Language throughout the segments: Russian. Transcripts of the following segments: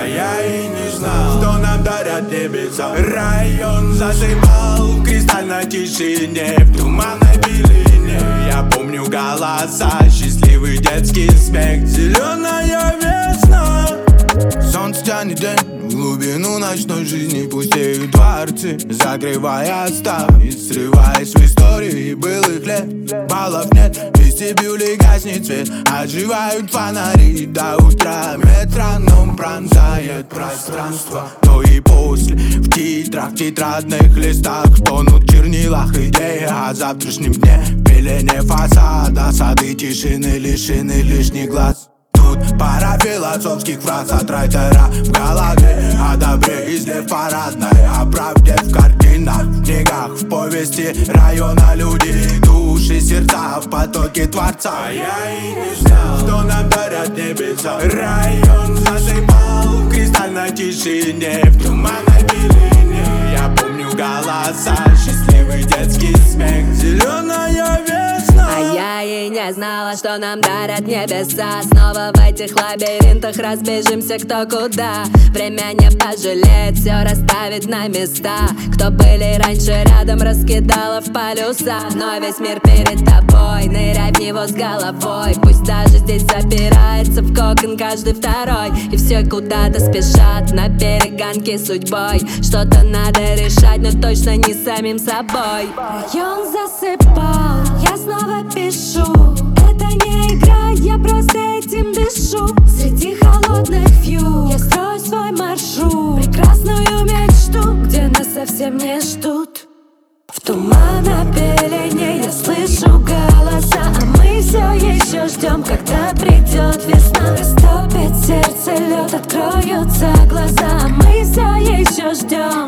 А я и не знал, что нам дарят небеса. Район засыпал в кристальной тишине, в туманной белине. Я помню голоса, счастливый детский смех, зеленая весна. Солнце тянет день в глубину ночной жизни, пустеют дворцы, закрывая ставни, срываясь в истории былых лет. Баллов нет, в вестибюле гаснет свет, оживают фонари до утра. Метроном пронзает пространство до и после. В титрах, тетрадных листах тонут в чернилах идеи о завтрашнем дне. В пелене фасада, сады тишины лишены лишних глаз. Тут пара философских фраз от райтера в голове. О добре и зле парадной, о правде в картинах, в книгах, в повести района люди, души, сердца в потоке Творца. А я и не знал, что нам дарят небеса. Район засыпал в кристальной тишине, в туманной белине. Я помню голоса, счастливый детский смех, зеленая весна. А я и не знала, что нам дарят небеса. Снова в этих лабиринтах разбежимся кто куда. Время не пожалеет, все расставит на места. Кто были раньше рядом, раскидала в полюса. Но весь мир перед тобой, ныряй в него с головой. Пусть даже здесь запирается в кокон каждый второй. И все куда-то спешат на перегонки судьбой. Что-то надо решать, но точно не самим собой. Район засыпал, я снова пишу. Это не игра, я просто этим дышу. Среди холодных вью я строю свой маршрут, прекрасную мечту, где нас совсем не ждут. В туманной пелене я слышу голоса, а мы все еще ждем, когда придет весна. Растопит сердце лед, откроются глаза, а мы все еще ждем.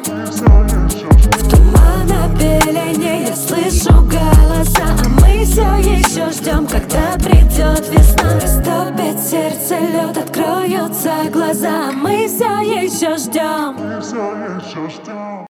В туманной пелене я слышу голоса, а мы все еще ждем, когда придет весна. Растопит сердце лед, откроются глаза, а мы все еще ждем.